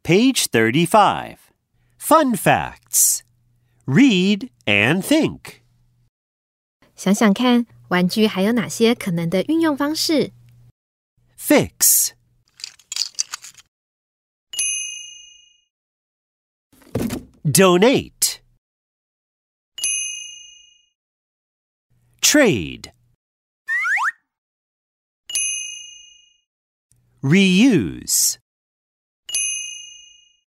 Page 35. Fun facts. Read and think. 想想看，玩具还有哪些可能的运用方式？ Fix. Donate. Trade. Reuse.